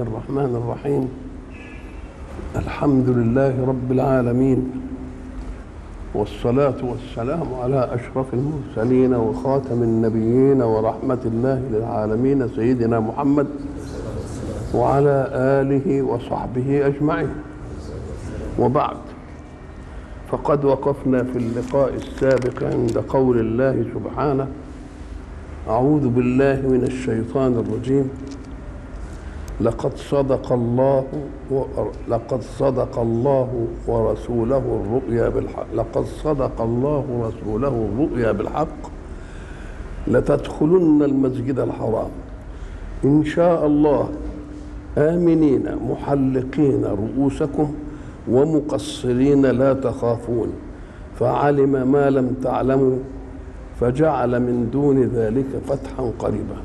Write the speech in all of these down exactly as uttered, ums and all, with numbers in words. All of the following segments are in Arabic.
الرحمن الرحيم. الحمد لله رب العالمين، والصلاة والسلام على أشرف المرسلين وخاتم النبيين ورحمة الله للعالمين سيدنا محمد وعلى آله وصحبه أجمعين. وبعد، فقد وقفنا في اللقاء السابق عند قول الله سبحانه: أعوذ بالله من الشيطان الرجيم. لقد صدق الله و... لقد صدق الله ورسوله الرؤيا بالحق لقد صدق الله ورسوله الرؤيا بالحق لتدخلن المسجد الحرام إن شاء الله آمنين محلقين رؤوسكم ومقصرين لا تخافون فعلم ما لم تعلموا فجعل من دون ذلك فتحا قريبا.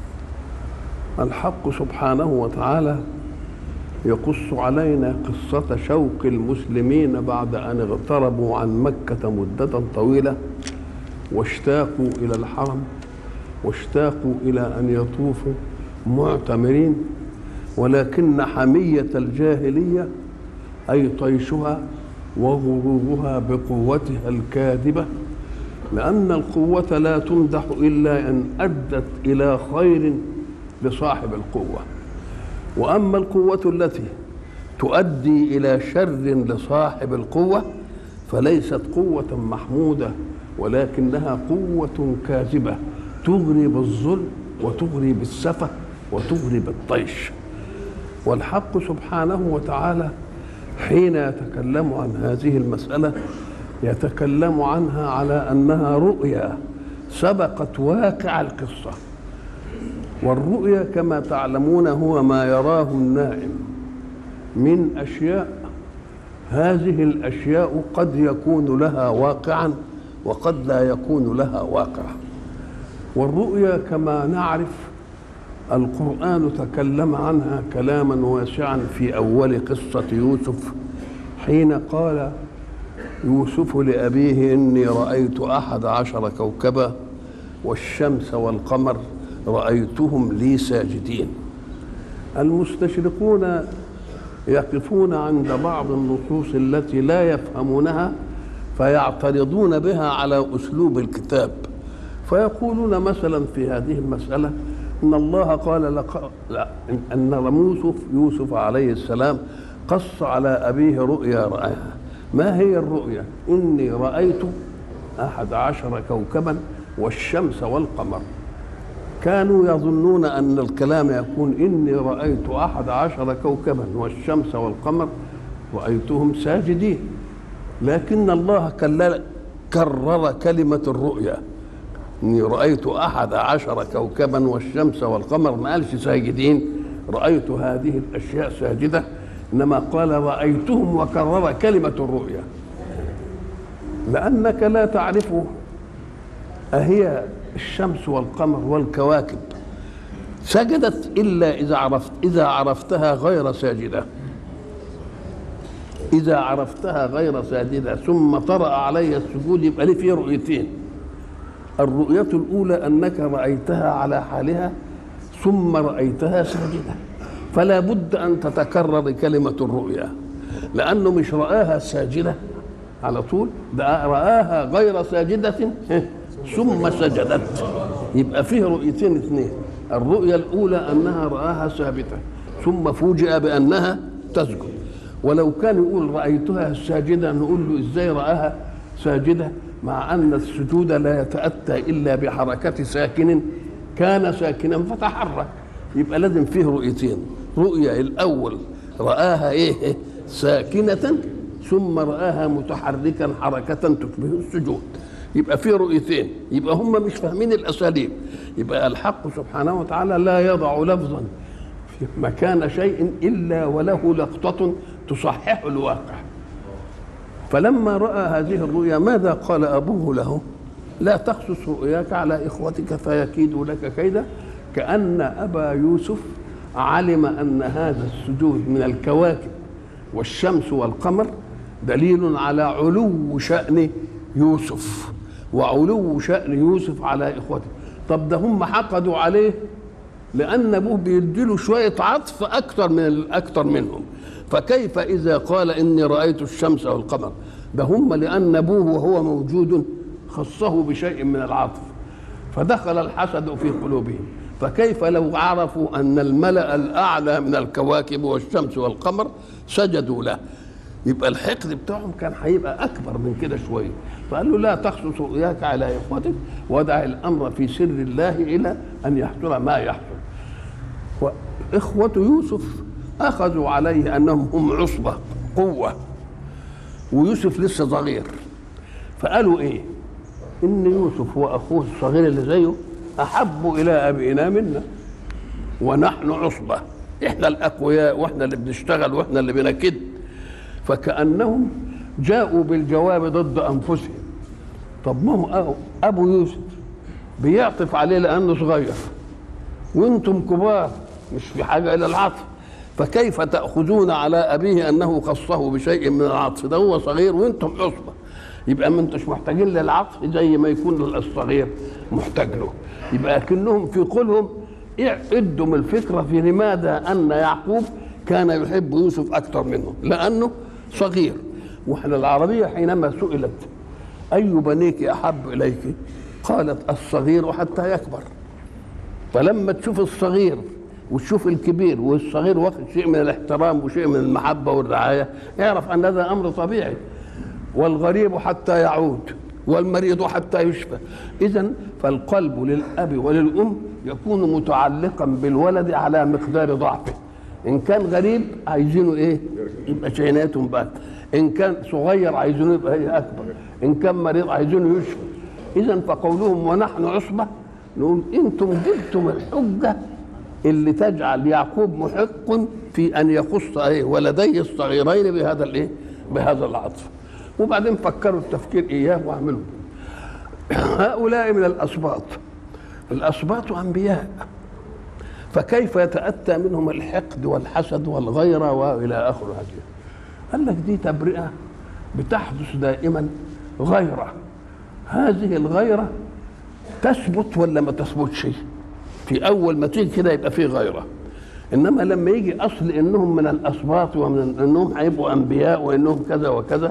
الحق سبحانه وتعالى يقص علينا قصة شوق المسلمين بعد أن اغتربوا عن مكة مدة طويلة واشتاقوا إلى الحرم واشتاقوا إلى أن يطوفوا معتمرين، ولكن حمية الجاهلية أي طيشها وغرورها بقوتها الكاذبة، لأن القوة لا تمدح إلا أن أدت إلى خير لصاحب القوة، وأما القوة التي تؤدي إلى شر لصاحب القوة فليست قوة محمودة، ولكنها قوة كاذبة تغري بالظلم وتغري بالسفة وتغري بالطيش. والحق سبحانه وتعالى حين يتكلم عن هذه المسألة يتكلم عنها على أنها رؤيا سبقت واقع القصة، والرؤيا كما تعلمون هو ما يراه النائم من أشياء، هذه الأشياء قد يكون لها واقعا وقد لا يكون لها واقع. والرؤيا كما نعرف القرآن تكلم عنها كلاما واسعا في أول قصة يوسف، حين قال يوسف لأبيه: إني رأيت أحد عشر كوكبا والشمس والقمر رأيتهم لي ساجدين. المستشرقون يقفون عند بعض النصوص التي لا يفهمونها فيعترضون بها على أسلوب الكتاب، فيقولون مثلا في هذه المسألة إن الله قال لق... لا أن يوسف يوسف عليه السلام قص على أبيه رؤيا رآها. ما هي الرؤيا؟ إني رأيت أحد عشر كوكبا والشمس والقمر. كانوا يظنون أن الكلام يكون إني رأيت أحد عشر كوكبا والشمس والقمر رأيتهم ساجدين، لكن الله كرر كلمة الرؤيا، إني رأيت أحد عشر كوكبا والشمس والقمر، ما قالش ساجدين رأيت هذه الأشياء ساجدة، إنما قال رأيتهم وكرر كلمة الرؤيا، لأنك لا تعرف أهي الشمس والقمر والكواكب سجدت إلا إذا عرفت إذا عرفتها غير ساجدة إذا عرفتها غير ساجدة ثم طرأ علي السجود، يبقى لي فيه رؤيتين. الرؤية الأولى أنك رأيتها على حالها ثم رأيتها ساجدة، فلا بد أن تتكرر كلمة الرؤيا، لأنه مش رآها ساجدة على طول، ده رآها غير ساجدة ثم سجدت، يبقى فيه رؤيتين اثنين. الرؤيا الأولى أنها رآها ثابتة ثم فوجئ بأنها تسجد، ولو كان يقول رأيتها ساجدة نقول له إزاي رآها ساجدة مع أن السجود لا يتأتى إلا بحركة ساكن كان ساكنا فتحرك، يبقى لازم فيه رؤيتين. رؤيا الأول رآها إيه ساكنة ثم رآها متحركا حركة تشبه السجود، يبقى فيه رؤيتين، يبقى هم مش فاهمين الأساليب. يبقى الحق سبحانه وتعالى لا يضع لفظا في مكان شيء إلا وله لقطة تصحح الواقع. فلما رأى هذه الرؤيا ماذا قال أبوه له؟ لا تقصص رؤياك على إخوتك فيكيدوا لك كيدا. كأن أبا يوسف علم أن هذا السجود من الكواكب والشمس والقمر دليل على علو شأن يوسف وعلو شأن يوسف على إخوته. طب ده هم حقدوا عليه لأن أبوه بيديله شوية عطف أكثر من أكثر منهم. فكيف إذا قال إني رأيت الشمس والقمر؟ ده هم لأن أبوه وهو موجود خصه بشيء من العطف، فدخل الحسد في قلوبهم. فكيف لو عرفوا أن الملأ الأعلى من الكواكب والشمس والقمر سجدوا له؟ يبقى الحقد بتاعهم كان هيبقى أكبر من كده شوية. فقال له لا تخصص رؤياك على إخوتك ودع الأمر في سر الله إلى أن يحصل ما يحصل. وإخوة يوسف أخذوا عليه أنهم هم عصبة قوة، ويوسف لسه صغير، فقالوا إيه؟ إن يوسف وأخوه الصغير اللي زيه أحب إلى أبينا منا ونحن عصبة، إحنا الأقوياء وإحنا اللي بنشتغل وإحنا اللي بنكد. فكأنهم جاءوا بالجواب ضد أنفسهم. طب ما هو أبو يوسف بيعطف عليه لأنه صغير وأنتم كبار مش في حاجة إلى العطف، فكيف تأخذون على أبيه أنه خصه بشيء من العطف؟ ده هو صغير وأنتم عصبة، يبقى ما أنتش محتاجين للعطف زي ما يكون الصغير محتاج له. يبقى كأنهم في قولهم ادوا من الفكرة في لماذا أن يعقوب كان يحب يوسف أكثر منه، لأنه صغير. واحنا العربية حينما سئلت أي بنيك أحب إليك قالت الصغير حتى يكبر. فلما تشوف الصغير وتشوف الكبير والصغير واخد شيء من الاحترام وشيء من المحبة والرعاية اعرف أن هذا أمر طبيعي. والغريب حتى يعود والمريض حتى يشفى. إذن فالقلب للأب وللأم يكون متعلقا بالولد على مقدار ضعفه. إن كان غريب عايزينه إيه؟ يبقى شيناتهم بقى. إن كان صغير عايزينه يبقى أكبر. إن كان مريض عايزينه يشفى. إذن فقولهم ونحن عصبة نقول أنتم جبتم الحجة اللي تجعل يعقوب محق في أن يخص إيه ولديه الصغيرين بهذا الإيه؟ بهذا العطف. وبعدين فكروا التفكير إياه وعملوا. هؤلاء من الأسباط، الأسباط أنبياء، فكيف يتأتى منهم الحقد والحسد والغيرة وإلى آخر هذه؟ قال لك دي تبرئة بتحدث دائما غيرة. هذه الغيرة تثبت ولا ما تثبتش؟ في أول ما تيجي كده يبقى فيه غيرة، إنما لما يجي أصل إنهم من الأسباط ومن إنهم هيبقوا أنبياء وإنهم كذا وكذا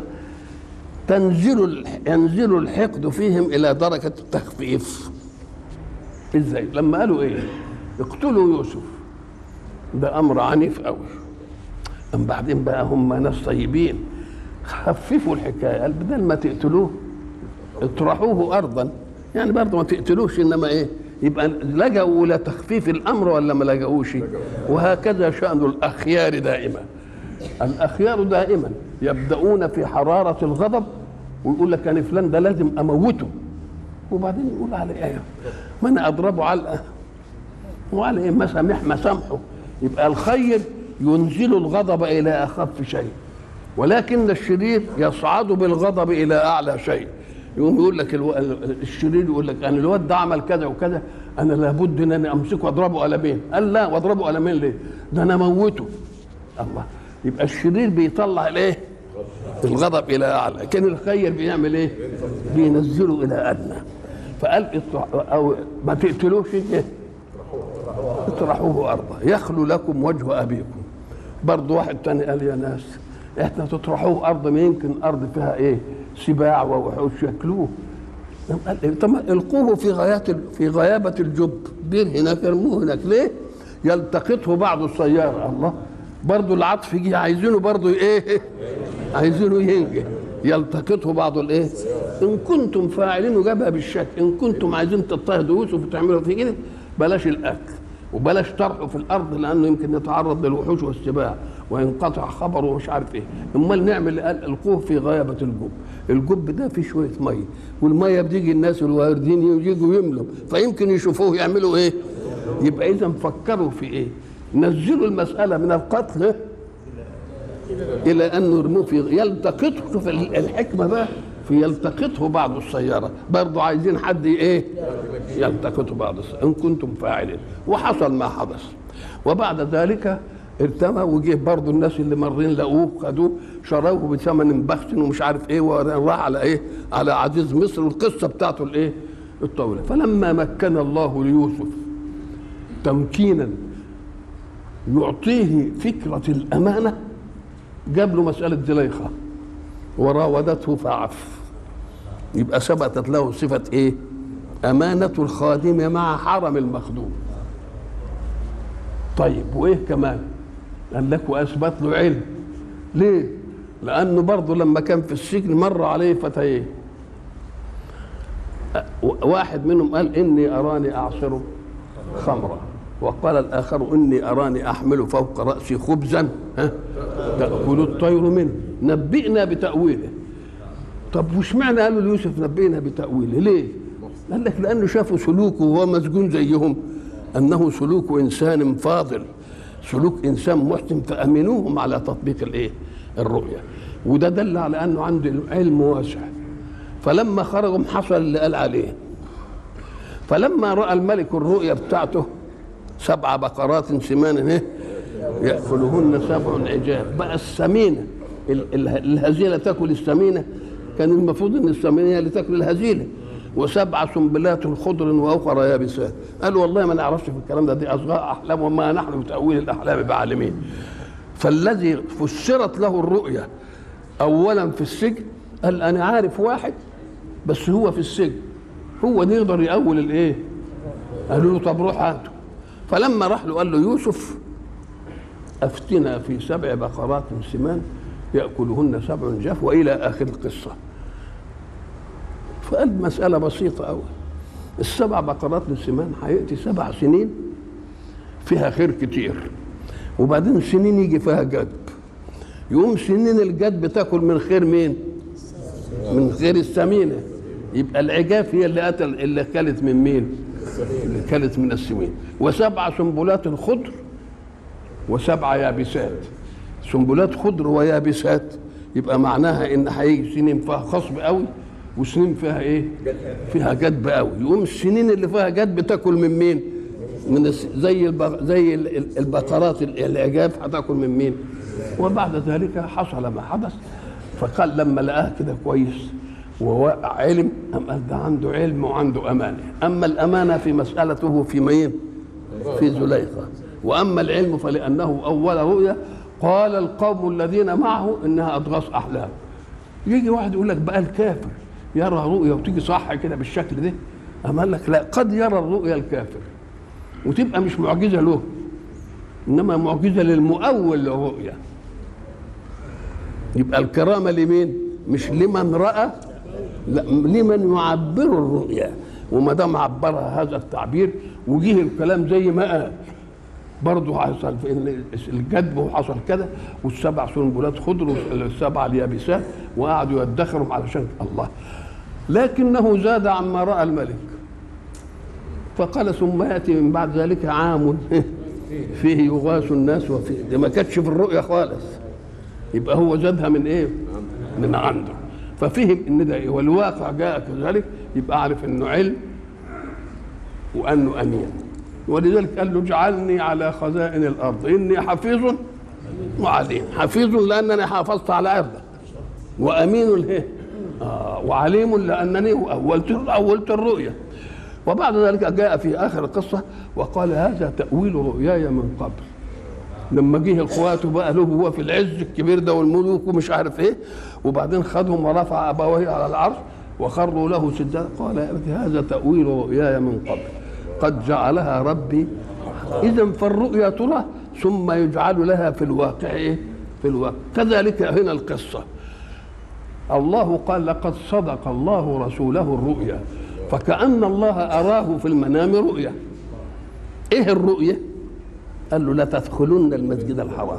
تنزل ينزل الحقد فيهم إلى درجة التخفيف. إزاي؟ لما قالوا إيه؟ اقتلوا يوسف، ده أمر عنيف قوي. أم بعدين بقى هم ناس طيبين خففوا الحكاية، قال بدل ما تقتلوه اطرحوه أرضا، يعني برضه ما تقتلوش إنما إيه؟ يبقى لجأوا إلى تخفيف الأمر ولا ما لجأوش؟ وهكذا شأن الأخيار دائما. الأخيار دائما يبدأون في حرارة الغضب ويقول لك أنا فلان ده لازم أموته، وبعدين يقول على إيه؟ ما أنا أضربه علقة وعلى إيه مسامح مسامحه. يبقى الخير ينزل الغضب إلى أخف شيء، ولكن الشرير يصعد بالغضب إلى أعلى شيء. يقوم يقول لك الو... الشرير يقول لك أنا الواد ده عمل كذا وكذا، أنا لابد إن أنا أمسكه وأضربه قلمين. قال لا، وأضربه قلمين ليه؟ ده أنا أموته. الله. يبقى الشرير بيطلع الايه؟ الغضب الى اعلى، لكن الخير بيعمل ايه؟ بينزله الى ادنى. فقال او ما تقتلوش ايه؟ اطرحوه ارضا يخلو لكم وجه ابيكم. برضه واحد تاني قال يا ناس احنا تطرحوه ارض، ما يمكن ارض فيها ايه؟ سباع ووحوش ياكلوه. طب القوه في غايات في غيابه الجب، بير هناك ارموه هناك ليه؟ يلتقطه بعض السياره. الله، برضه العطف يجي عايزينه برضه ايه؟ عايزينه ينجح، يلتقطه بعض الايه؟ ان كنتم فاعلين، وجابها بالشك، ان كنتم عايزين تضطهدوا يوسف وتعملوا فيه كده بلاش الاكل وبلاش طرحه في الارض، لانه يمكن يتعرض للوحوش والسباع وينقطع خبره ومش عارف ايه. امال نعمل القوه في غيابه الجب. الجب ده فيه شويه ميه، والميه بتيجي الناس الواردين يجوا يملوا، فيمكن يشوفوه يعملوا ايه؟ يبقى اذا فكروا في ايه؟ نزلوا المسألة من القتل إلى أن يرموه في يلتقطه. شوف الحكمة بقى في يلتقطه بعض السيارة، برضو عايزين حد إيه؟ يلتقطه بعض السيارة إن كنتم فاعلين. وحصل ما حدث. وبعد ذلك ارتمى وجيه برضو الناس اللي مرين لقوه خدوه شروه بثمن بخس ومش عارف إيه، وراح على إيه؟ على عزيز مصر، والقصة بتاعته الإيه؟ الطويلة. فلما مكن الله ليوسف تمكينا يعطيه فكرة الأمانة، جاب له مسألة زليخة وراودته فعف، يبقى ثبتت له صفة ايه؟ أمانة الخادم مع حرم المخدوم. طيب وايه كمان؟ قال لك واثبت له علم. ليه؟ لانه برضه لما كان في السجن مر عليه فتيين، واحد منهم قال اني اراني اعصر خمرا، وقال الاخر اني اراني احمل فوق راسي خبزا ها تاكل الطير منه، نبئنا بتاويله. طب وش معنى قالوا ليوسف نبئنا بتاويله؟ ليه؟ قال لك لانه شافوا سلوكه وهو مسجون زيهم انه سلوك انسان فاضل، سلوك انسان محسن، فامنوهم على تطبيق الايه؟ الرؤيا. وده دل على انه عنده علم واسع. فلما خرجوا حصل اللي قال عليه. فلما راى الملك الرؤيا بتاعته سبع بقرات سمان ياكلهن سبع عجاف، بقى السمينه الهزيله تاكل السمينه، كان المفروض ان السمينه هي اللي تاكل الهزيله، وسبع سنبلات خضر واخرى يابسات. قالوا والله ما نعرفش في الكلام ده، دي اصغاء احلام وما نحن بتاويل الاحلام بعالمين. فالذي فسرت له الرؤيا اولا في السجن قال انا عارف واحد بس هو في السجن، هو ده يقدر يأول الايه؟ قالوا له طب روح هاته. فلما راح له قال له يوسف افتنا في سبع بقرات سمان ياكلهن سبع جاف والى اخر القصه. فقال مساله بسيطه قوي، السبع بقرات السمان هياتي سبع سنين فيها خير كتير، وبعدين سنين يجي فيها جدب، يقوم سنين الجدب تاكل من خير مين؟ من خير السمينه. يبقى العجاف هي اللي قتل اللي كلت من مين؟ اللي كلت من السمين. وسبع سنبلات خضر وسبع يابسات. سنبلات خضر ويابسات يبقى معناها ان هيجي سنين فيها خصب قوي وسنين فيها ايه؟ فيها جدب قوي. يقوم السنين اللي فيها جدب تاكل من مين؟ من زي البق... زي البقرات العجاف هتاكل من مين؟ وبعد ذلك حصل ما حدث. فقال لما لقاه كده كويس وعلم، أم قال ده عنده علم وعنده أمانة. أما الأمانة في مسألته في مين؟ في زليخة. وأما العلم فلأنه أول رؤيا قال القوم الذين معه إنها أضغاث أحلام. يجي واحد يقول لك بقى الكافر يرى رؤيا وتيجي صح كده بالشكل ده، أم قال لك لا، قد يرى الرؤيا الكافر وتبقى مش معجزة له، إنما معجزة للمؤول للرؤيا. يبقى الكرامة لمين؟ مش لمن رأى، لا، لمن يعبر الرؤيا. وما دام عبرها هذا التعبير وجيه الكلام زي ما قال، برضه حصل في الجدب وحصل كده، والسبع سنبلات خضر والسبع اليابسات، وقعدوا يدخرهم علشان الله. لكنه زاد عما رأى الملك، فقال ثم يأتي من بعد ذلك عام فيه يغاث الناس وفيه، دي ما كانتش في الرؤيا خالص. يبقى هو زادها من ايه؟ من عنده. ففهم ان ده ايه، والواقع جاء كذلك، يبقى عارف انه علم وانه امين. ولذلك قال له اجعلني على خزائن الارض اني حفيظ وعليم. حفيظ لانني حافظت على عرضه، وامين له آه وعليم لانني اولت اولت الرؤيا. وبعد ذلك جاء في اخر القصه وقال هذا تاويل رؤياي من قبل. لما جه اخواته بقى له هو في العز الكبير ده والملوك ومش عارف ايه، وبعدين خدهم ورفع ابويه على العرش وخروا له سجدا، قال هذا تاويل رؤياي من قبل قد جعلها ربي. اذا فالرؤيا ترى ثم يجعل لها في الواقع ايه؟ في الواقع. كذلك هنا القصه، الله قال لقد صدق الله رسوله الرؤيا، فكأن الله أراه في المنام رؤيا. ايه الرؤيا؟ قال له لا تدخلن المسجد الحرام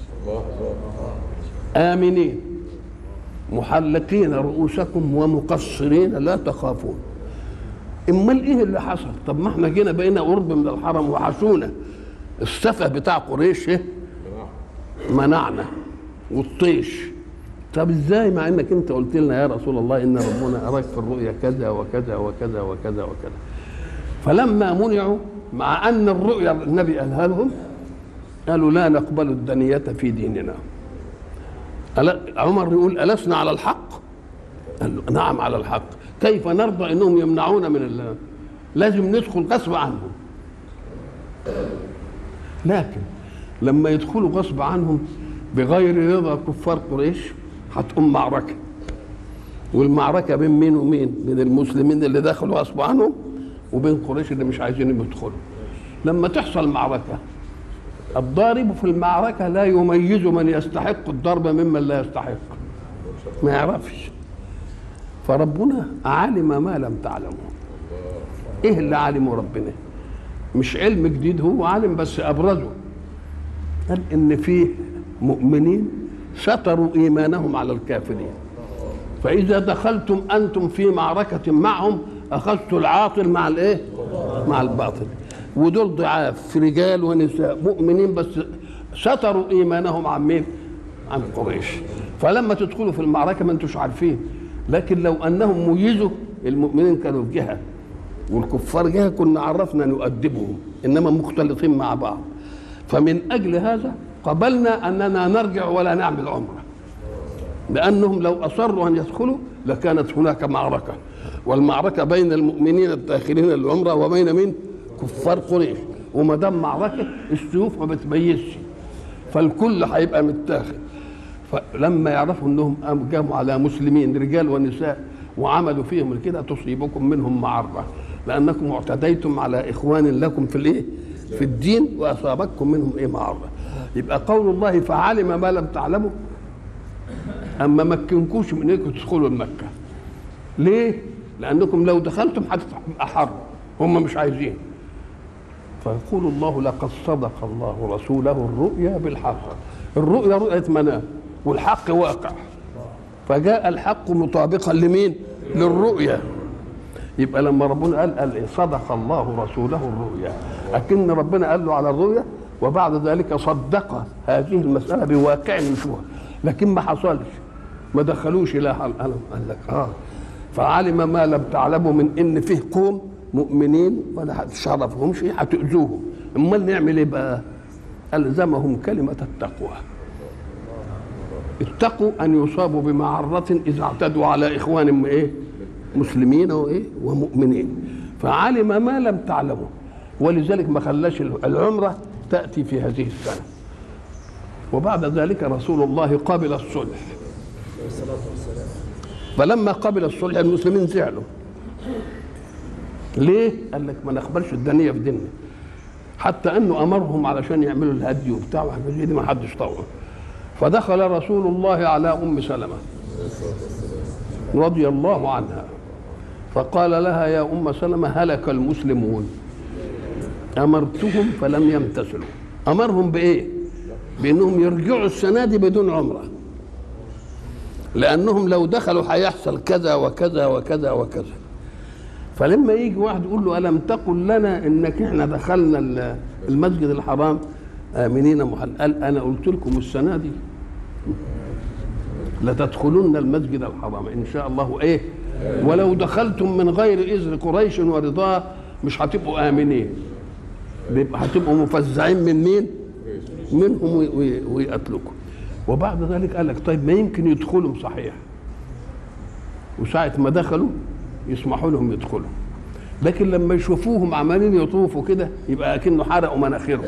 آمنين محلقين رؤوسكم ومقصرين لا تخافون. امال ايه اللي حصل؟ طب ما احنا جينا بقينا قرب من الحرم وحشونا، السفه بتاع قريش ايه؟ منعنا والطيش. طب ازاي مع انك انت قلت لنا يا رسول الله ان ربنا اراك في الرؤيا كذا وكذا وكذا وكذا وكذا. فلما منعوا مع ان الرؤيا النبي قالها لهم قالوا لا نقبل الدنية في ديننا. عمر يقول ألسنا على الحق؟ قال له نعم على الحق. كيف نرضى انهم يمنعونا من الله؟ لازم ندخل غصب عنهم. لكن لما يدخلوا غصب عنهم بغير رضا كفار قريش هتقوم معركه، والمعركه بين مين ومين؟ بين المسلمين اللي دخلوا غصب عنهم وبين قريش اللي مش عايزين يدخلوا. لما تحصل معركه الضارب في المعركه لا يميز من يستحق الضرب ممن لا يستحق، ما يعرفش. فربنا علم ما لم تعلموا. ايه اللي علمه ربنا؟ مش علم جديد، هو علم بس ابرزه. قال ان فيه مؤمنين ستروا ايمانهم على الكافرين، فاذا دخلتم انتم في معركه معهم اخذتوا العاطل مع الايه؟ مع الباطل. ودول ضعاف رجال ونساء مؤمنين بس ستروا ايمانهم عن مين؟ عن قريش. فلما تدخلوا في المعركه ما انتوش عارفين، لكن لو انهم ميزوا المؤمنين كانوا في جهه والكفار جهه كنا عرفنا نؤدبهم، انما مختلطين مع بعض. فمن اجل هذا قبلنا اننا نرجع ولا نعمل عمره، لانهم لو اصروا ان يدخلوا لكانت هناك معركه، والمعركه بين المؤمنين الداخلين العمره وبين من؟ كفار قريش. وما دام معركه السيوف ما بتميزش، فالكل هيبقى متاخد. فلما يعرفوا انهم قاموا على مسلمين رجال ونساء وعملوا فيهم كده تصيبكم منهم معرة، لانكم اعتديتم على اخوان لكم في الايه؟ في الدين، واصابتكم منهم ايه؟ معرة. يبقى قول الله فعلم ما لم تعلموا، اما مكنكوش من انكم تدخلوا المكه. ليه؟ لانكم لو دخلتم هتبقى حرب، هم مش عايزين. فيقول الله لقد صدق الله رسوله الرؤيا بالحق. الرؤيا رؤية منام والحق واقع، فجاء الحق مطابقا لمين؟ للرؤيا. يبقى لما ربنا قال قال صدق الله رسوله الرؤيا، لكن ربنا قال له على الرؤيا وبعد ذلك صدق هذه المسألة بواقع نشوها، لكن ما حصلش، ما دخلوش لا قال لك اه فعلم ما لم تعلموا من ان فيه قوم مؤمنين ولا تشرفهمش هتؤذوهم. امال نعمل ايه بقى؟ الزمهم كلمه التقوى. اتقوا ان يصابوا بمعره اذا اعتدوا على اخوانهم ايه؟ مسلمين وايه؟ ومؤمنين. فعلم ما لم تعلموا، ولذلك ما خلاش العمره تاتي في هذه السنه. وبعد ذلك رسول الله قبل الصلح، فلما قبل الصلح المسلمين زعلوا. ليه؟ قال لك ما نقبلش الدنيا في ديننا، حتى انه امرهم علشان يعملوا الهدي وبتاع وحاجات دي ما حدش طوعه. فدخل رسول الله على ام سلمة رضي الله عنها فقال لها يا ام سلمة هلك المسلمون، امرتهم فلم يمتثلوا. امرهم بايه؟ بانهم يرجعوا السنه دي بدون عمره، لانهم لو دخلوا هيحصل كذا وكذا وكذا وكذا. فلما يجي واحد يقول له ألم تقل لنا إنك إحنا دخلنا المسجد الحرام آمنين محل، قال أنا قلت لكم السنة دي لتدخلن المسجد الحرام إن شاء الله إيه؟ ولو دخلتم من غير إذن قريش ورضاه مش هتبقوا آمنين، هتبقوا مفزعين من مين؟ منهم ويقتلكم. وبعد ذلك قال لك طيب ما يمكن يدخلوا صحيح، وساعة ما دخلوا يسمحوا لهم يدخلوا، لكن لما يشوفوهم عمالين يطوفوا كده يبقى اكنه حرقوا مناخيرهم،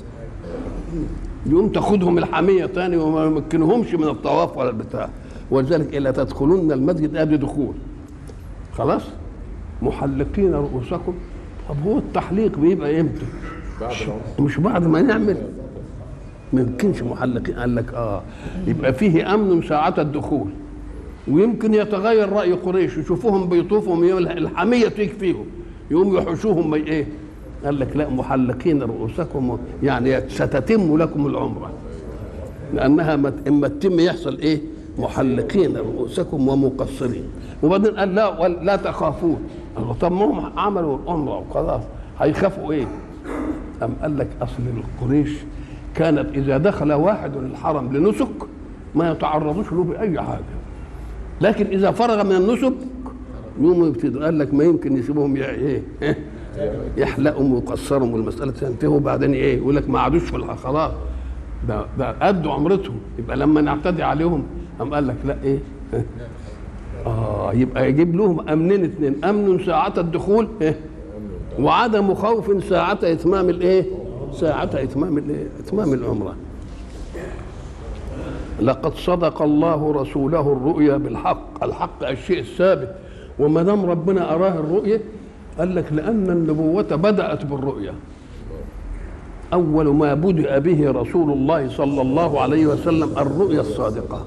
يقوم تاخدهم الحميه ثاني وما يمكنهمش من الطواف ولا البتاع. ولذلك الا تدخلون المسجد ادي دخول خلاص محلقين رؤوسكم. طب هو التحليق بيبقى امتى؟ مش بعد ما نعمل، ما يمكنش محلقين. قال لك اه يبقى فيه امن ساعه الدخول، ويمكن يتغير راي قريش يشوفوهم بيطوفوا الحميه تكفيهم يقوم يحوشوهم ايه؟ قال لك لا محلقين رؤوسكم، يعني ستتم لكم العمره، لانها اما تتم يحصل ايه؟ محلقين رؤوسكم ومقصرين. وبعدين قال لا لا تخافون. طب ما هم عملوا العمره وخلاص هيخافوا ايه؟ أم قال لك اصل القريش كانت اذا دخل واحد الحرم لنسك ما يتعرضوش له باي حاجه، لكن اذا فرغ من النسك يوم يبتدوا. قال لك ما يمكن يسيبوهم ايه؟ يحلقهم ويقصرهم والمساله تنتهي، وبعدين ايه؟ يقول لك ما عادوش في خلاص ده ده ادوا عمرتهم، يبقى لما نعتدي عليهم قام قال لك لا ايه؟ اه يبقى يجيب لهم امنين اثنين، امن ساعه الدخول إيه؟ وعدم خوف ساعه اتمام الايه؟ ساعة إتمام الإيه؟ إتمام العمرة. لقد صدق الله رسوله الرؤيا بالحق، الحق الشيء الثابت، وما دام ربنا أراه الرؤيا قال لك لأن النبوة بدأت بالرؤيا. أول ما بدأ به رسول الله صلى الله عليه وسلم الرؤيا الصادقة.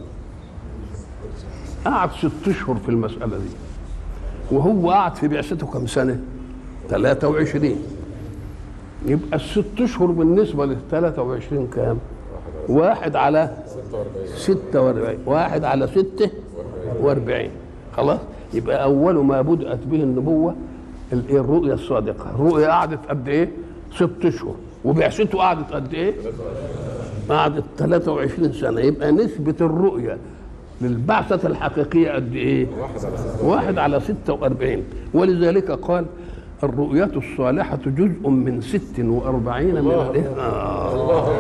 قعد ست أشهر في المسألة دي، وهو قعد في بعثته كم سنة؟ ثلاثة وعشرين. يبقى الست أشهر بالنسبة للثلاثة وعشرين كام؟ واحد على ستة واربعين، واحد على ستة واربعين. خلاص؟ يبقى أول ما بدأت به النبوة الرؤيا الصادقة. الرؤيا قعدت قد إيه؟ ست أشهر. وبعثته قعدت قد إيه؟ قعدت ثلاثة وعشرين سنة. يبقى نسبة الرؤيا للبعثة الحقيقية قد إيه؟ واحد على ستة واربعين. ولذلك قال الرؤيا الصالحة جزء من ست واربعين من آه.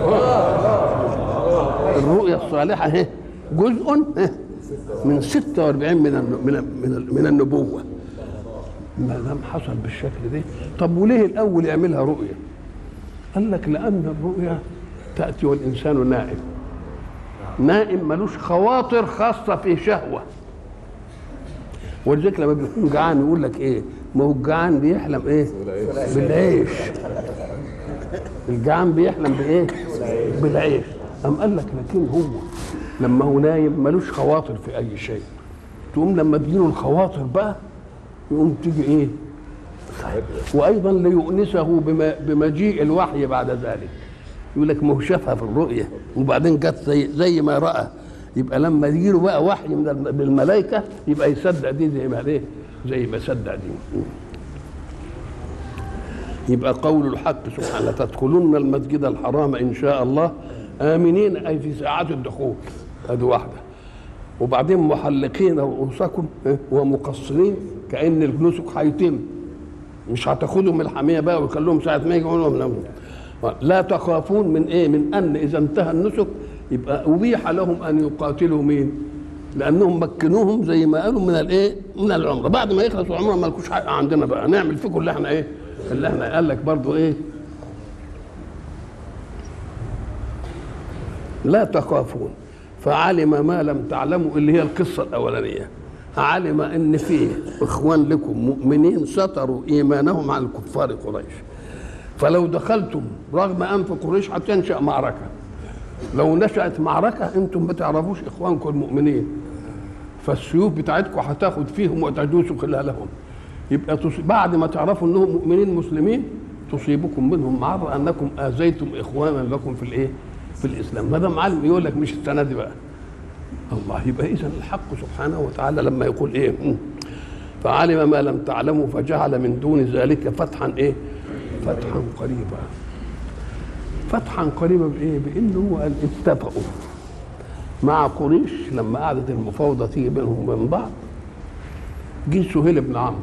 الرؤيا الصالحة هي جزء من ستة واربعين من من من النبوة. ما دام حصل بالشكل ده، طب وليه الأول يعملها رؤيا؟ قال لك لأن الرؤيا تأتي والإنسان نائم، نائم ملوش خواطر خاصة في شهوة. ولذلك لما بيكون جعان يقول لك ايه؟ ما هو الجعان بيحلم ايه؟ بالعيش. الجعان بيحلم بايه؟ بالعيش. قام قال لك لكن هو لما هو نايم ملوش خواطر في اي شيء. تقوم لما تجيله الخواطر بقى يقوم تيجي ايه؟ وايضا ليؤنسه بما بمجيء الوحي بعد ذلك. يقول لك ما هو شافها في الرؤيه وبعدين جت زي زي ما راى. يبقى لما يجي له بقى وحي من الملائكه يبقى يصدق دي زي ما ايه؟ زي ما صدق دي. يبقى قول الحق سبحانه تدخلن المسجد الحرام ان شاء الله امنين اي في ساعات الدخول. هذه واحده. وبعدين محلقين رؤوسكم ومقصرين كأن النسك هيتم. مش هتاخدهم من الحميه بقى ويخلوهم ساعه ما يجوا لهم. لا تخافون من ايه؟ من ان اذا انتهى النسك يبقى ابيح لهم ان يقاتلوا مين؟ لانهم مكنوهم زي ما قالوا من الايه؟ من العمره. بعد ما يخلصوا العمره ما لكوش حق عندنا بقى نعمل فيكم اللي احنا ايه؟ اللي احنا قال لك برضه ايه؟ لا تخافون فعلم ما لم تعلموا اللي هي القصه الاولانيه. علم ان فيه اخوان لكم مؤمنين ستروا ايمانهم عن الكفار قريش. فلو دخلتم رغم انف قريش هتنشا معركه. لو نشأت معركة انتم ما تعرفوش اخوانكم المؤمنين، فالسيوف بتاعتكم هتاخد فيهم وتدوسوا خلالهم. يبقى بعد ما تعرفوا انهم مؤمنين مسلمين تصيبكم منهم معرة انكم اذيتم اخوانا لكم في الايه؟ في الاسلام. ما دام علم يقول لك مش السنه دي بقى. الله. يبقى اذا الحق سبحانه وتعالى لما يقول ايه؟ فعلم ما لم تعلموا فجعل من دون ذلك فتحا ايه؟ فتحا قريبا. فتحا قريبا بايه؟ بانه قال اتفقوا مع قريش لما قعدت المفاوضه تيجي بينهم وبين بعض. جه سهيل بن عمرو.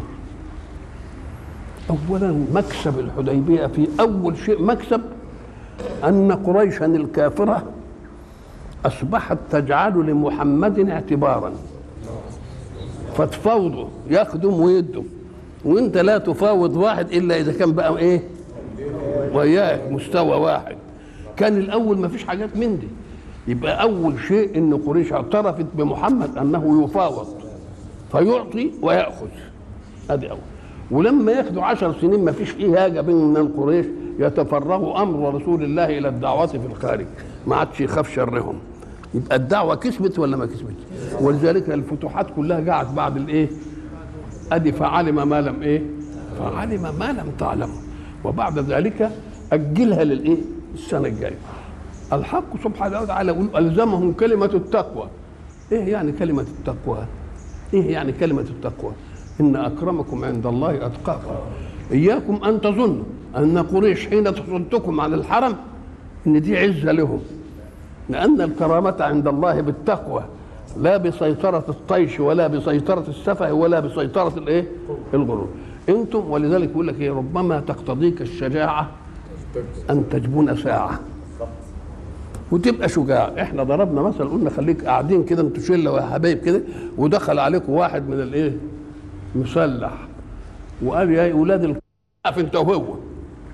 اولا مكسب الحديبيه في اول شيء مكسب ان قريشا الكافره اصبحت تجعل لمحمد اعتبارا، فتفاوضوا يخدم ويدم، وانت لا تفاوض واحد الا اذا كان بقى ايه؟ وياك مستوى واحد. كان الاول ما فيش حاجات من دي. يبقى اول شيء ان قريش اعترفت بمحمد انه يفاوض فيعطي وياخذ. ادي اول. ولما ياخدوا عشر سنين ما فيش فيه حاجه بين القريش يتفرغوا امر رسول الله الى الدعوه في الخارج، ما عادش يخاف شرهم. يبقى الدعوه كسبت ولا ما كسبتش؟ ولذلك الفتوحات كلها جاءت بعد الايه؟ ادي فعلم ما لم ايه؟ فعلم ما لم تعلم. وبعد ذلك اجلها للايه؟ السنه الجايه. الحق سبحانه وتعالى يقول الزمهم كلمه التقوى. ايه يعني كلمه التقوى؟ ايه يعني كلمه التقوى؟ ان اكرمكم عند الله اتقاكم. اياكم ان تظنوا ان قريش حين تصدكم عن الحرم ان دي عزه لهم، لان الكرامه عند الله بالتقوى لا بسيطره الطيش ولا بسيطره السفه ولا بسيطره الايه؟ الغرور. انتم ولذلك يقول لك ايه؟ ربما تقتضيك الشجاعه ان تجبن ساعه وتبقى شجاع. احنا ضربنا مثل قلنا خليك قاعدين كده انتوا شله وحبايب كده ودخل عليكم واحد من الايه؟ مسلح وقال يا اولاد الكهف انت وهو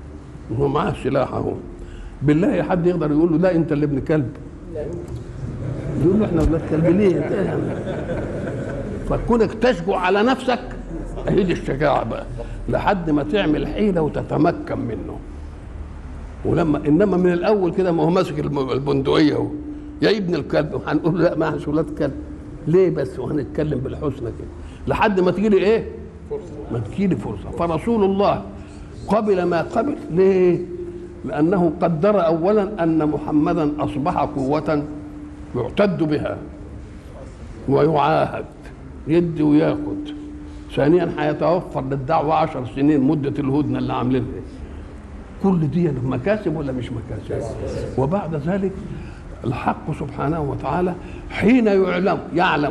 هو معاه سلاح اهو. بالله حد يقدر يقول له لا انت اللي ابن كلب؟ يقول له احنا ولاد كلب ليه؟ يعني فكونك تشجع على نفسك هي دي الشجاعه بقى، لحد ما تعمل حيله وتتمكن منه. ولما انما من الاول كده ما هو ماسك البندقيه اهو يا ابن الكلب، هنقول له لا ما احنا ولاد كلب ليه بس، وهنتكلم بالحسنى كده لحد ما تجي لي ايه؟ فرصه. ما تجي لي فرصه. فرسول الله قبل ما قبل ليه؟ لانه قدر اولا ان محمدا اصبح قوه يعتد بها ويعاهد يدي وياخد. ثانيا هيتوفر للدعوه عشر سنين مده الهدنه اللي عاملينها. كل دي مكاسب ولا مش مكاسب؟ وبعد ذلك الحق سبحانه وتعالى حين يعلم يعلم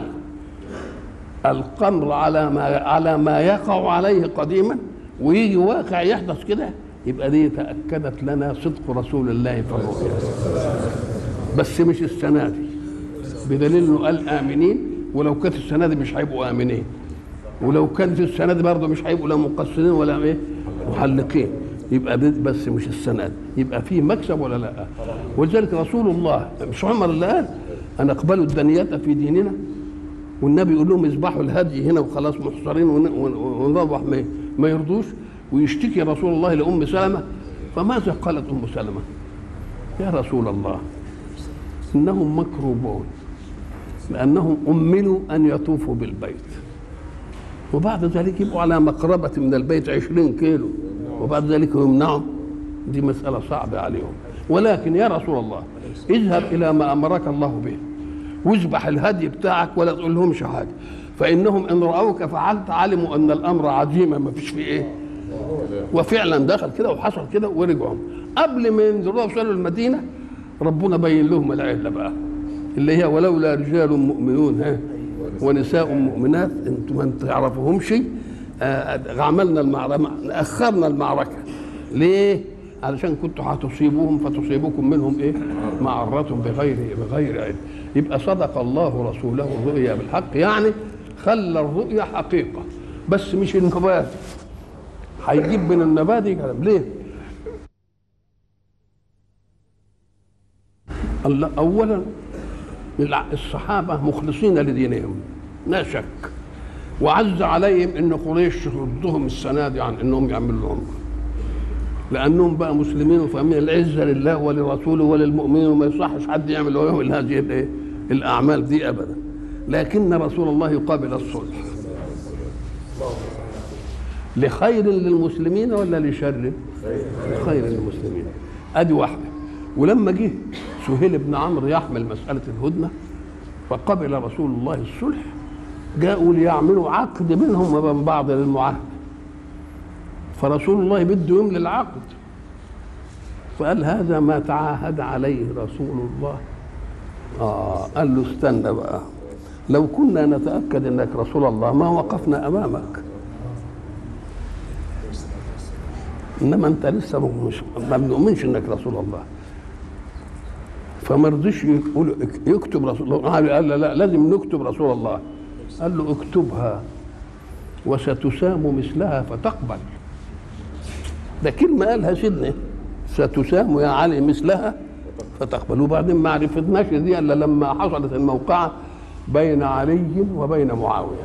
القمر على ما على ما يقع عليه قديما ويجي واقع يحدث كده، يبقى دي تأكدت لنا صدق رسول الله في الرؤيا. بس مش السنه دي، بدليل انه قال امنين، ولو كانت السنه دي مش هيبقوا امنين، ولو كانت السنه دي برضه مش هيبقوا لا مقصرين ولا ايه محلقين. يبقى بس مش السنه دي، يبقى في مكسب ولا لا؟ ولذلك رسول الله مش عمر اللي قال انا اقبلوا الدنية في ديننا، والنبي يقول لهم اذبحوا الهدي هنا وخلاص محصرين ونروح ما, ما يرضوش، ويشتكي رسول الله لام سلمة. فماذا قالت ام سلمة؟ يا رسول الله انهم مكروبون لانهم املوا ان يطوفوا بالبيت، وبعد ذلك يبقوا على مقربة من البيت عشرين كيلو، وبعد ذلك يمنعهم. دي مسألة صعبة عليهم. ولكن يا رسول الله اذهب إلى ما أمرك الله به واذبح الهدي بتاعك ولا تقول لهمش حاجة، فإنهم إن رأوك فعلت علموا أن الأمر عزيمة ما فيش فيه إيه. وفعلا دخل كده وحصل كده ورجعوا. قبل ما ينزلوا وصلوا المدينة ربنا بين لهم العلة بقى اللي هي ولولا رجال مؤمنون ها ونساء مؤمنات انتم ما تعرفوهمش عملنا المعركة أخرنا المعركة. ليه؟ علشان كنتوا هتصيبوهم فتصيبكم منهم ايه؟ معرة بغير بغير علم. يبقى صدق الله رسوله الرؤيا بالحق، يعني خلى الرؤيا حقيقة بس مش النبات. هيجيب من النبات كلام ليه؟ أولا الصحابة مخلصين لدينهم لا شك، وعز عليهم ان قريش ردهم السنه دي عن انهم يعملوا لهم، لانهم بقى مسلمين وفاهمين العزه لله ولرسوله وللمؤمنين وما يصحش حد يعمل لهم هذه الايه الاعمال دي ابدا. لكن رسول الله يقابل الصلح لخير للمسلمين ولا لشر؟ لخير للمسلمين. ادي واحده. ولما جه سهيل بن عمرو يحمل مساله الهدنه فقبل رسول الله الصلح، جاءوا ليعملوا عقد بينهم وبين بعض للمعاهده، فرسول الله بده يملي العقد فقال هذا ما تعاهد عليه رسول الله. اه قال له استنى بقى، لو كنا نتاكد انك رسول الله ما وقفنا امامك، انما انت لسه مش ما بنؤمنش انك رسول الله. فما رضيش يقول يكتب رسول الله، قال لا لا لازم نكتب رسول الله. قال له اكتبها وستسام مثلها فتقبل. ده كلمة قالها سيدنا، ستسام يا علي مثلها فتقبل. وبعدين ما عرفناش دي الا لما حصلت الموقعة بين علي وبين معاوية،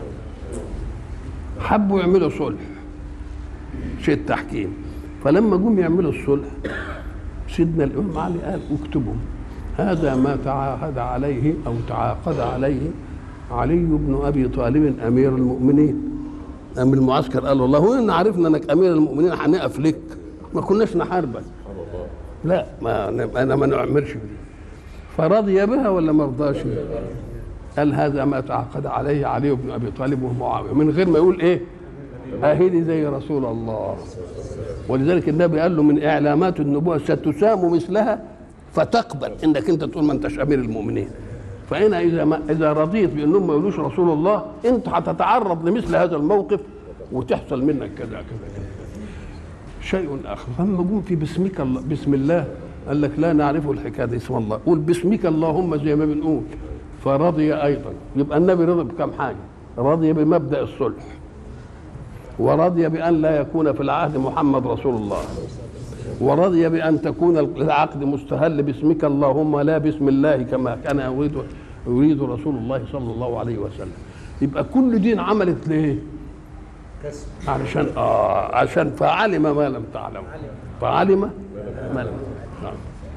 حبوا يعملوا صلح شيء التحكيم. فلما جم يعملوا الصلح سيدنا الامام علي قال اكتبوا هذا ما تعاهد عليه او تعاقد عليه علي بن ابي طالب امير المؤمنين. امير المعسكر قال والله هو ان عرفنا انك امير المؤمنين هنقف لك، ما كناش نحاربك. لا ما انا ما نعملش دي. فرضي بها ولا ما رضاش؟ قال هذا ما تعاقد عليه علي بن ابي طالب ومعاويه، من غير ما يقول ايه اهدي زي رسول الله. ولذلك النبي قال له من اعلامات النبوه ستسام مثلها فتقبل، انك انت تقول ما انتش امير المؤمنين. فهنا اذا ما اذا رضيت بانهم ما يقولوش رسول الله انت هتتعرض لمثل هذا الموقف وتحصل منك كذا كذا كذا. شيء اخر لما جم في باسمك الله بسم الله قال لك لا نعرف الحكايه دي اسم الله، قول باسمك اللهم زي ما بنقول. فرضي ايضا. يبقى النبي رضي بكم حاجه؟ رضي بمبدا الصلح، ورضي بان لا يكون في العهد محمد رسول الله، ورضي بأن تكون العقد مستهل باسمك اللهم لا باسم الله كما كان يريد يريد رسول الله صلى الله عليه وسلم. يبقى كل دين عملت ليه؟ علشان اه عشان فعلم ما لم تعلم، فعلم ما لم نعم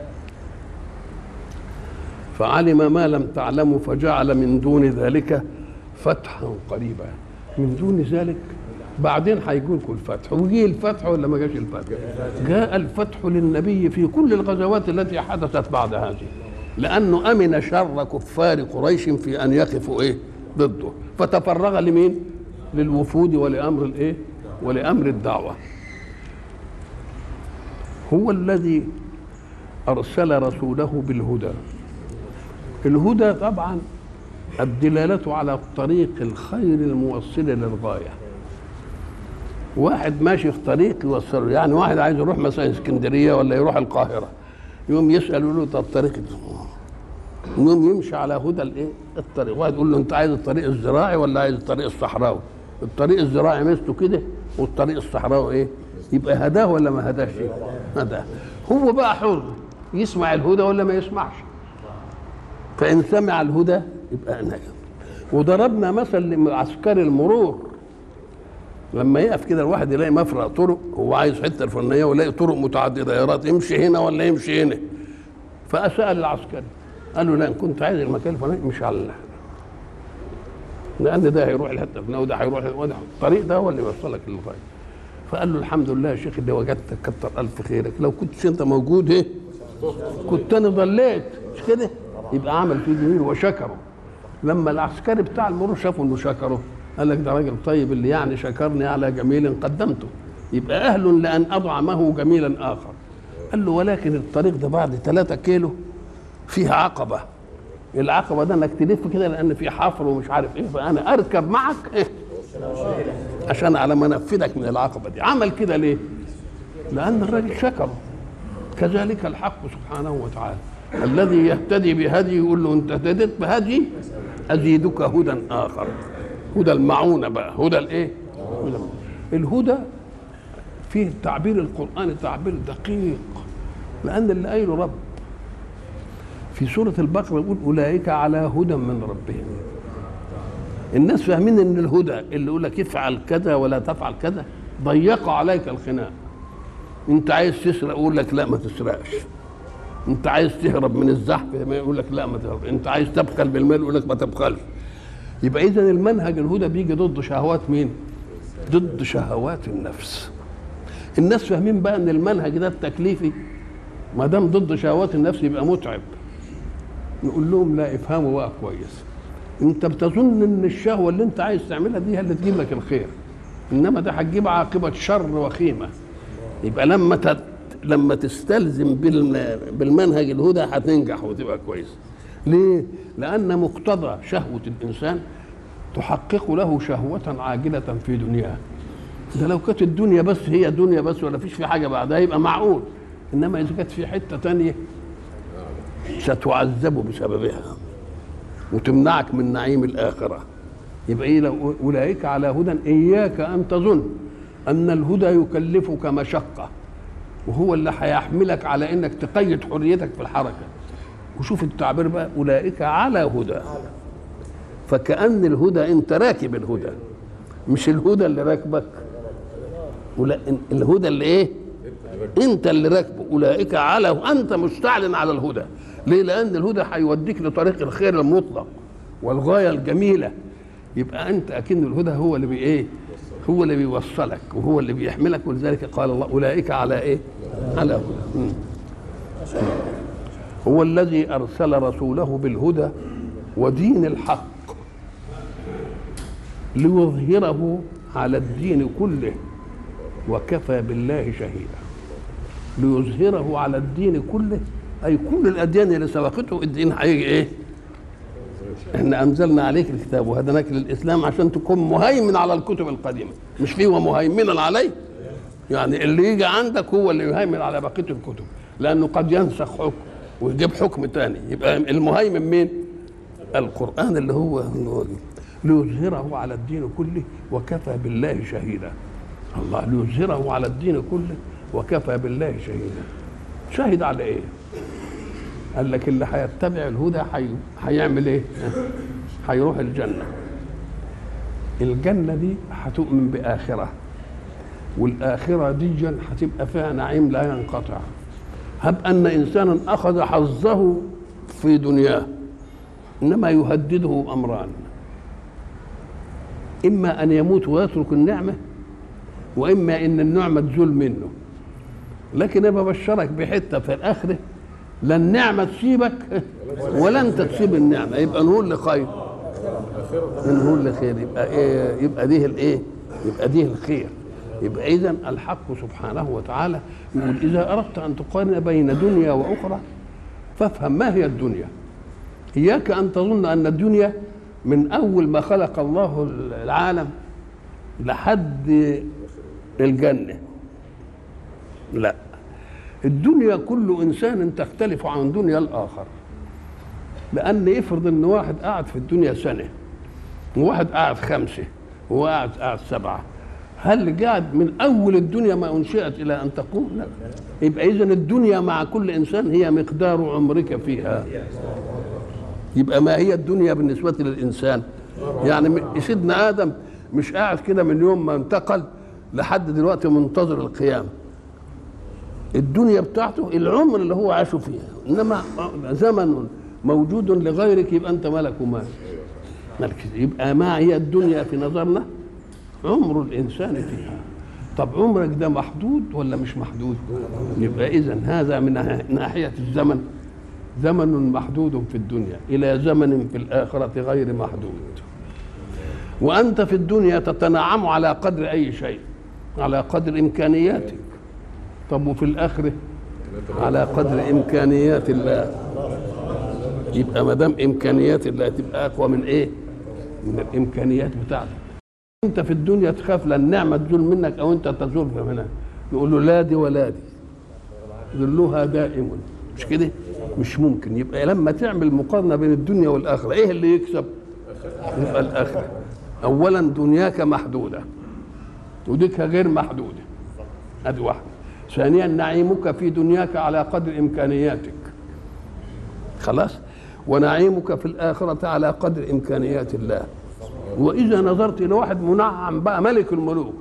فعلم ما لم تعلموا فجعل من دون ذلك فتحا قريبا. من دون ذلك بعدين هيجي لكم الفتح، وجي الفتح ولا ما جاش الفتح؟ جاء الفتح للنبي في كل الغزوات التي حدثت بعد هذه، لأنه أمن شر كفار قريش في أن يقفوا إيه؟ ضده، فتفرغ لمين؟ للوفود ولأمر الإيه؟ ولأمر الدعوة. هو الذي أرسل رسوله بالهدى. الهدى طبعا الدلالة على طريق الخير الموصل للغاية. واحد ماشي في طريق يوصله، يعني واحد عايز يروح مثلا اسكندرية ولا يروح القاهرة، يوم يسأل له طب الطريق، يوم يمشي على هدى الايه؟ الطريق. واحد يقول له انت عايز الطريق الزراعي ولا عايز الطريق الصحراوي؟ الطريق الزراعي مسته كده والطريق الصحراوي ايه؟ يبقى هداه ولا ما هداش؟ هداه. هو بقى حر يسمع الهدى ولا ما يسمعش. فإن سمع الهدى يبقى نجم. وضربنا مثل لعسكري المرور، لما يقف كده الواحد يلاقي مفرق طرق، هو عايز حته الفلانيه ويلاقي طرق متعدده، يا رات يمشي هنا ولا يمشي هنا. فسأل العسكري قال له لا، ان كنت عايز المكان الفلاني مش على لان ده هيروح الحته الفلانيه وده هيروح الطريق ده هو اللي يوصلك للغايه. فقال له الحمد لله يا شيخ اللي وجدتك، كتر الف خيرك، لو كنتش انت موجود ايه كنت انا ضليت، مش كده؟ يبقى عمل فيه جميل وشكره. لما العسكري بتاع المرور شافوا انه شكره قال لك ده راجل طيب اللي يعني شكرني على جميل قدمته، يبقى اهل لان اطعمه جميلا اخر. قال له ولكن الطريق ده بعد ثلاثة كيلو فيها عقبه، العقبه ده انك تلف كده لان في حفر ومش عارف ايه، فانا اركب معك ايه عشان على ما انفذك من العقبه دي. عمل كده ليه؟ لان الراجل شكره. كذلك الحق سبحانه وتعالى الذي يهتدي بهدي يقول له انت اهتديت بهدي ازيدك هدى اخر، هدى المعونه بقى، هدى الايه؟ الهدى فيه التعبير القرآني تعبير دقيق، لأن اللي قايله رب في سورة البقرة يقول أولئك على هدى من ربهم. الناس فاهمين ان الهدى اللي يقول لك افعل كذا ولا تفعل كذا ضيق عليك الخناق. انت عايز تسرق يقول لك لا ما تسرقش، انت عايز تهرب من الزحف يقول لك لا ما تهرب، انت عايز تبخل بالمال يقول لك ما تبخلش. يبقى اذا المنهج الهدى بيجي ضد شهوات مين؟ ضد شهوات النفس. الناس فاهمين بقى ان المنهج ده التكليفي ما دام ضد شهوات النفس يبقى متعب. نقول لهم لا، افهموا بقى كويس، انت بتظن ان الشهوه اللي انت عايز تعملها دي هي اللي تجيب لك الخير، انما ده هتجيب عاقبه شر وخيمه. يبقى لما تت... لما تستلزم بال... بالمنهج الهدى هتنجح وتبقى كويس. ليه؟ لان مقتضى شهوه الانسان تحقق له شهوه عاجله في دنياه. ده لو كانت الدنيا بس هي دنيا بس ولا فيش في حاجه بعدها يبقى معقول، انما اذا كانت في حته تانية ستعذب بسببها وتمنعك من نعيم الاخره. يبقى ايه؟ لو اولئك على هدى، اياك ان تظن ان الهدى يكلفك مشقه وهو اللي هيحملك على انك تقيد حريتك في الحركه. وشوف التعبير بقى، اولئك على هدى، فكأن الهدى انت راكب الهدى مش الهدى اللي راكبك، ولا الهدى اللي ايه؟ انت اللي راكبه. اولئك على، انت مستعلن على الهدى. ليه؟ لان الهدى هيوديك لطريق الخير المطلق والغايه الجميله. يبقى انت اكن الهدى هو اللي بي ايه؟ هو اللي بيوصلك وهو اللي بيحملك. ولذلك قال الله اولئك على ايه؟ على هدى. هو الذي ارسل رسوله بالهدى ودين الحق ليظهره على الدين كله وكفى بالله شهيدا. ليظهره على الدين كله، اي كل الاديان اللي سبقته الدين هيجي ايه؟ احنا انزلنا عليك الكتاب وهدناك للاسلام عشان تكون مهيمن على الكتب القديمه، مش فيه ومهيمنا عليه. يعني اللي يجي عندك هو اللي يهيمن على بقيه الكتب، لانه قد ينسخ حكم ويجيب حكم ثاني. يبقى المهيمن مين؟ القران اللي هو, اللي هو ليظهره على الدين كله وكفى بالله شهيدا. الله ليظهره على الدين كله، وكفى بالله شهيدا. شهد على ايه؟ قال لك اللي هيتبع الهدى هيعمل ايه؟ هيروح الجنه. الجنه دي هتؤمن باخره، والاخره دي هتبقى فيها نعيم لا ينقطع. هب ان انسانا اخذ حظه في دنياه، انما يهدده امران: اما ان يموت ويترك النعمه، واما ان النعمه تزول منه. لكن انا ببشرك بحته في الاخره: لا النعمه تسيبك ولا انت تسيب النعمه، يبقى نقول لخير نقول لخير يبقى إيه؟ يبقى ديه الايه؟ يبقى ديه الخير. يبقى اذا الحق سبحانه وتعالى يقول: اذا اردت ان تقارن بين دنيا واخرى فافهم ما هي الدنيا. اياك ان تظن ان الدنيا من اول ما خلق الله العالم لحد الجنه. لا، الدنيا كل انسان تختلف عن دنيا الاخر. لان افرض ان واحد قاعد في الدنيا سنه، وواحد قاعد خمسه، وواحد قاعد سبعه، هل قاعد من اول الدنيا ما انشئت الى ان تقوم؟ لا. يبقى اذا الدنيا مع كل انسان هي مقدار عمرك فيها. يبقى ما هي الدنيا بالنسبه للانسان؟ يعني سيدنا ادم مش قاعد كده من يوم ما انتقل لحد دلوقتي منتظر القيامه. الدنيا بتاعته العمر اللي هو عاشه فيها، انما زمن موجود لغيرك يبقى انت ملك ومال. يبقى ما هي الدنيا في نظرنا؟ عمر الانسان فيها. طب عمرك ده محدود ولا مش محدود؟ يبقى اذا هذا من ناحيه الزمن زمن محدود في الدنيا الى زمن في الاخره غير محدود. وانت في الدنيا تتنعم على قدر اي شيء، على قدر امكانياتك. طب وفي الاخره على قدر امكانيات الله. يبقى ما دام امكانيات الله تبقى اقوى من ايه؟ من الامكانيات بتاعتك. انت في الدنيا تخاف لا النعمه تزول منك او انت تزول منها، يقول له لا دي ولا دي، ذلها دائم، مش كده؟ مش ممكن. يبقى لما تعمل مقارنه بين الدنيا والاخره ايه اللي يكسب؟ يبقى الاخره. اولا دنياك محدوده وديك غير محدوده، ادي واحده. ثانيا نعيمك في دنياك على قدر امكانياتك، خلاص. ونعيمك في الاخره على قدر امكانيات الله. واذا نظرت الى واحد منعم بقى ملك الملوك،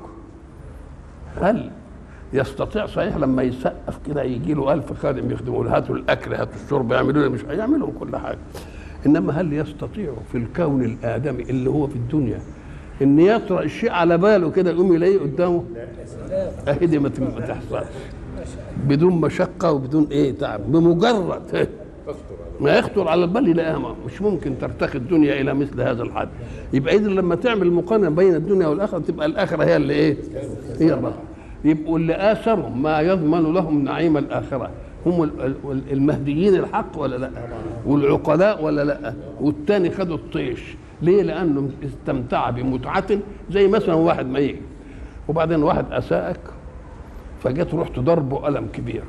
هل يستطيع صحيح لما يسقف كده يجي له ألف خادم يخدموا له، هاتوا الاكل هاتوا الشرب يعملوا له؟ مش هيعملوا كل حاجه. انما هل يستطيع في الكون الادمي اللي هو في الدنيا ان يطرأ الشيء على باله كده يقوم يلاقيه قدامه؟ اهي دي ما تحصلش بدون مشقه وبدون ايه تعب، بمجرد ما يخطر على البال يلاقيها. مش ممكن ترتقي الدنيا الى مثل هذا الحد. يبقى اذا لما تعمل مقارنه بين الدنيا والاخره تبقى الاخره هي اللي ايه؟ هي الرفع. يبقوا اللي اثرهم ما يضمن لهم نعيم الاخره هم المهديين الحق ولا لا؟ والعقلاء ولا لا؟ والتاني خدوا الطيش. ليه؟ لانه استمتع بمتعه. زي مثلا واحد ما يجي وبعدين واحد اساءك فجيت رحت ضربه قلم كبير،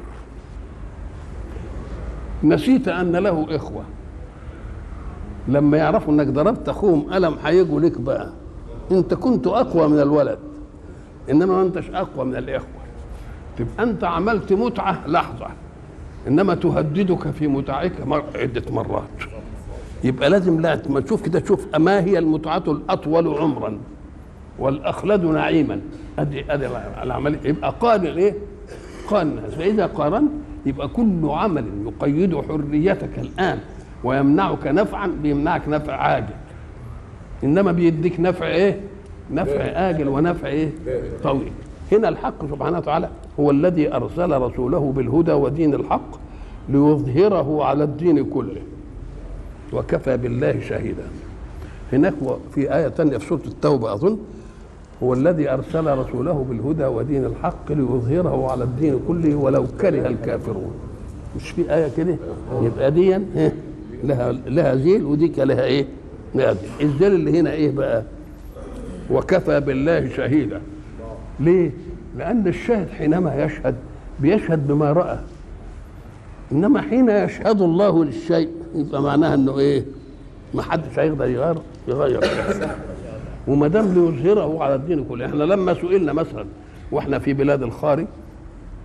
نسيت ان له اخوه، لما يعرفوا انك ضربت اخوهم قلم هيجوا لك بقى. انت كنت اقوى من الولد انما ما انتش اقوى من الاخوه. تبقى انت عملت متعه لحظه انما تهددك في متعك عده مرات. يبقى لازم لا ما تشوف كده، تشوف ما هي المتعه الاطول عمرا والاخلد نعيما. ادي ادي العمليه. يبقى قارن ايه؟ قارن. فاذا قارن يبقى كل عمل يقيد حريتك الان ويمنعك نفعا بيمنعك نفع عاجل، انما بيديك نفع ايه؟ نفع آجل ونفع ايه؟ طويل. هنا الحق سبحانه وتعالى هو الذي ارسل رسوله بالهدى ودين الحق ليظهره على الدين كله وكفى بالله شهيدا. هناك في آية ثانية في سورة التوبة أظن: هو الذي أرسل رسوله بالهدى ودين الحق ليظهره على الدين كله ولو كره الكافرون. مش في آية كده؟ يبقى دي لها لها ذيل وديك لها ايه؟ لها ذيل. الذيل اللي هنا ايه بقى؟ وكفى بالله شهيدا. ليه؟ لأن الشاهد حينما يشهد بيشهد بما رأى، إنما حين يشهد الله للشيء يبقى معناها إنه إيه؟ ما حدش هيقدر يغير يغير وما دام ليظهره على الدين كله. إحنا لما سئلنا مثلا وإحنا في بلاد الخارج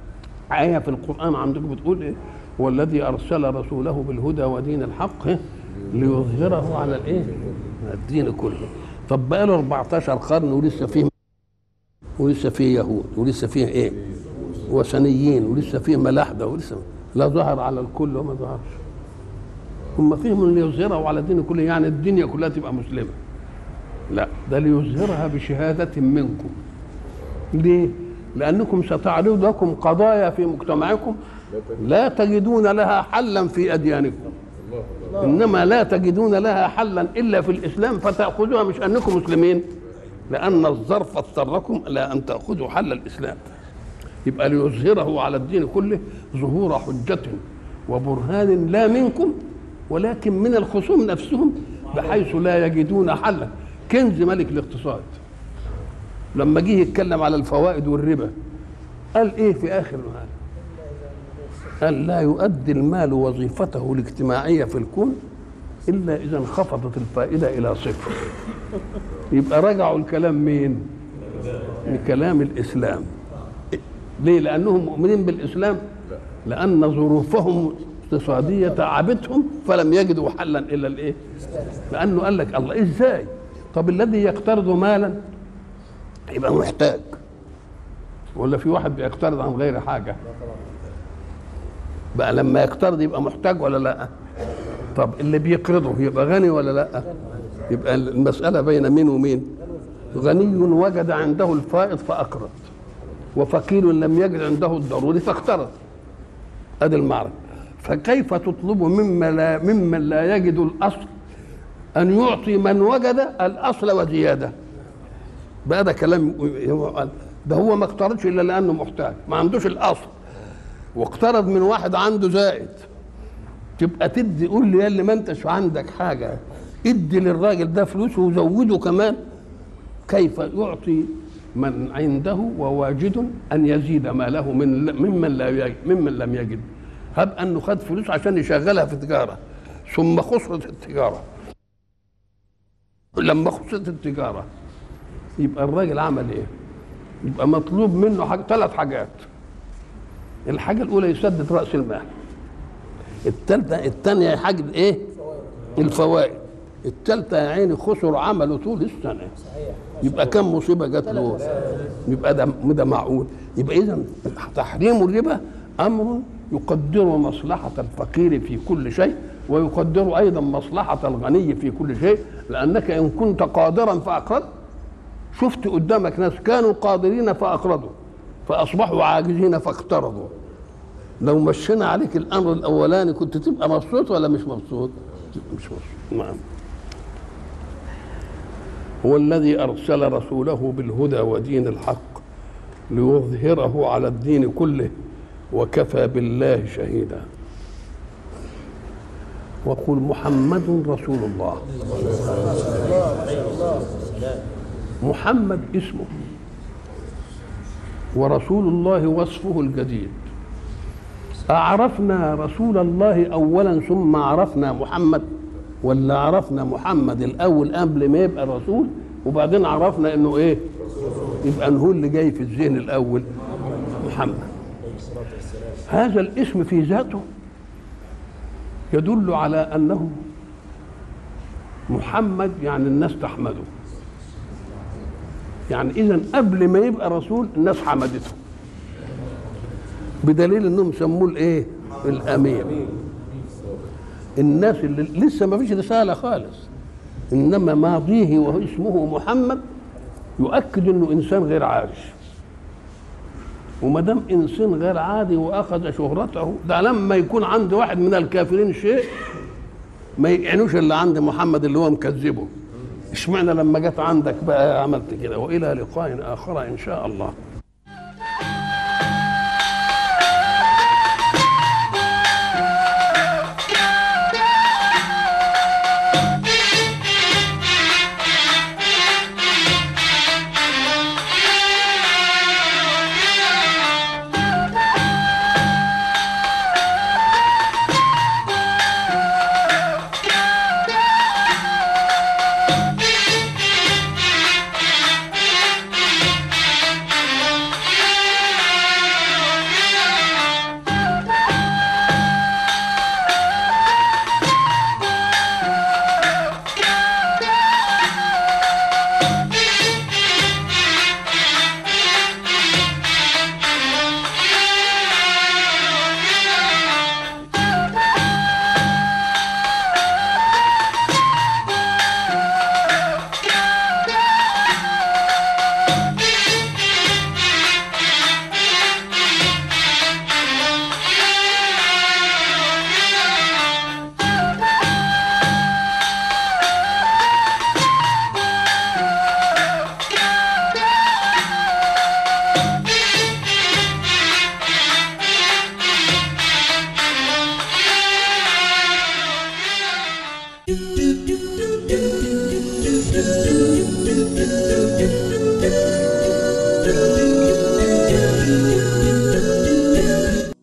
آية في القرآن عندكم بتقول إيه؟ هو الذي أرسل رسوله بالهدى ودين الحق ليظهره على الإيه؟ الدين كله. طب بقى له أربعتاشر قرن ولسه فيه ولسه فيه يهود ولسه فيه إيه؟ وثنيين ولسه فيه ملاحدة ولسه لا ظهر على الكل وما ظهرش. هم فيهم اللي يظهره على الدين كله، يعني الدنيا كلها تبقى مسلمة. لا، ده ليظهرها بشهادة منكم. ليه؟ لأنكم ستعرض لكم قضايا في مجتمعكم لا تجدون لها حلا في أديانكم، إنما لا تجدون لها حلا إلا في الإسلام، فتأخذوها مش أنكم مسلمين، لأن الظرف اضطركم إلى أن تأخذوا حل الإسلام. يبقى ليظهره على الدين كله ظهور حجة وبرهان لا منكم ولكن من الخصوم نفسهم، بحيث لا يجدون حلا. كنز ملك الاقتصاد لما جه يتكلم على الفوائد والربا قال ايه في اخر المال؟ قال لا يؤدي المال وظيفته الاجتماعيه في الكون الا اذا انخفضت الفائده الى صفر. يبقى رجعوا الكلام مين؟ لكلام الاسلام. ليه؟ لانهم مؤمنين بالاسلام، لان ظروفهم اقتصاديه تعبتهم فلم يجدوا حلا الا الايه؟ لانه قال لك الله ازاي؟ طب الذي يقترض مالا يبقى محتاج، ولا في واحد بيقترض عن غير حاجه؟ بقى لما يقترض يبقى محتاج ولا لا؟ طب اللي بيقرضه يبقى غني ولا لا؟ يبقى المساله بين مين ومين؟ غني وجد عنده الفائض فاقرض، وفقير لم يجد عنده الضروري فاقترض. ادي المعركه. فكيف تطلب ممن لا ممن لا يجد الاصل ان يعطي من وجد الاصل وزياده؟ بقى ده كلام. ده هو ما اقترضش الا لانه محتاج، ما عندوش الاصل، واقترض من واحد عنده زائد. تبقى تدي، قول لي اللي ما انتش عندك حاجه ادي للراجل ده فلوس وزوده كمان. كيف يعطي من عنده وواجد ان يزيد ماله من ممن لا يجد ممن لم يجد؟ هب انه خد فلوس عشان يشغلها في تجاره ثم خسرت التجاره. لما خسرت التجاره يبقى الراجل عمل ايه؟ يبقى مطلوب منه حاجة، ثلاث حاجات. الحاجه الاولى يسدد راس المال، الثالثه الثانيه يحجب ايه؟ الفوائد، الثالثه يا عيني خسر عمله طول السنه. يبقى كم مصيبه جات له؟ يبقى ده ده معقول؟ يبقى اذا تحريم الربا امر يقدر مصلحه الفقير في كل شيء، ويقدر ايضا مصلحه الغني في كل شيء، لانك ان كنت قادرا فاقرضت. شفت قدامك ناس كانوا قادرين فاقرضوا فاصبحوا عاجزين فاقترضوا. لو مشينا عليك الامر الاولاني كنت تبقى مبسوط ولا مش مبسوط؟ مش مبسوط. نعم. هو الذي ارسل رسوله بالهدى ودين الحق ليظهره على الدين كله وكفى بالله شهيدا. وقل محمد رسول الله. محمد اسمه، ورسول الله وصفه الجديد. أعرفنا رسول الله أولا ثم عرفنا محمد، ولا عرفنا محمد الأول قبل ما يبقى رسول وبعدين عرفنا إنه إيه؟ يبقى هو اللي جاي في الذهن الأول محمد. هذا الاسم في ذاته يدل على أنه محمد، يعني الناس تحمده. يعني إذن قبل ما يبقى رسول الناس حمدته، بدليل انهم سموه الايه؟ الامين. الناس اللي لسه ما فيش رساله خالص، انما ماضيه وهو اسمه محمد يؤكد انه انسان غير عادي. وما دام انسان غير عادي واخذ شهرته، ده لما يكون عند واحد من الكافرين شيء ما يعنوش اللي عند محمد اللي هو مكذبه. اشمعنى لما جت عندك بقى عملت كده؟ والى لقاء اخر ان شاء الله. إلا